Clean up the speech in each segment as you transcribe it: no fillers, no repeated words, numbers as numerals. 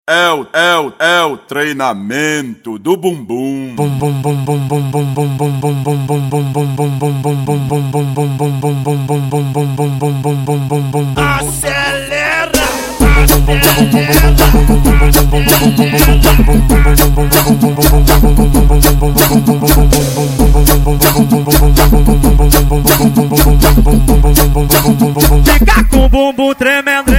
É o treinamento do bumbum. Acelera! Fica com o bumbum tremendo,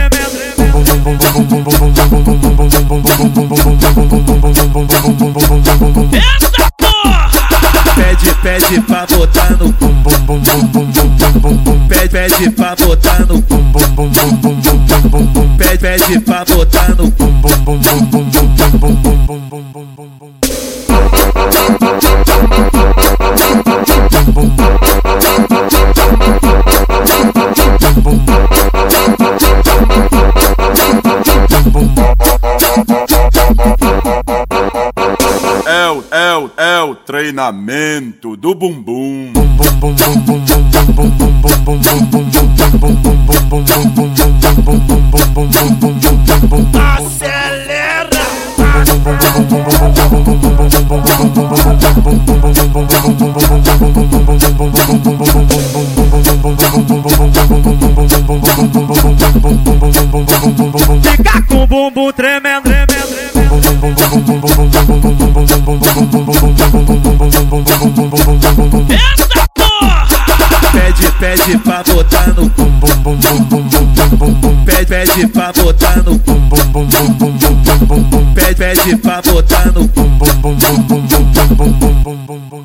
Eita porra! Pede pra botar no pede pra botar no pede pra botar no É o treinamento do bumbum. Acelera! Fica com o bumbum tremendo, Eita porra! Pede pra botar no pede pra botar no pede pra botar no